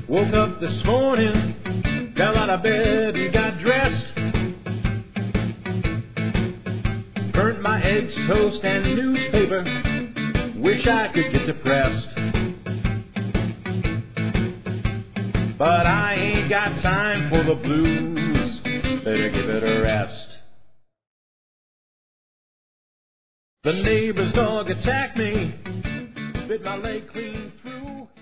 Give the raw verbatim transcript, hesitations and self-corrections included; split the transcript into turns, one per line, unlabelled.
Woke up this morning, got out of bed and got dressed. Burnt my eggs, toast, and newspaper. Wish I could get depressed. But I ain't got time for the blues. Better give it a rest. The neighbor's dog attacked me, bit my leg clean through.